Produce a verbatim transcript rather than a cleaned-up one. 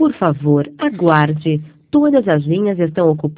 Por favor, aguarde. Todas as linhas estão ocupadas.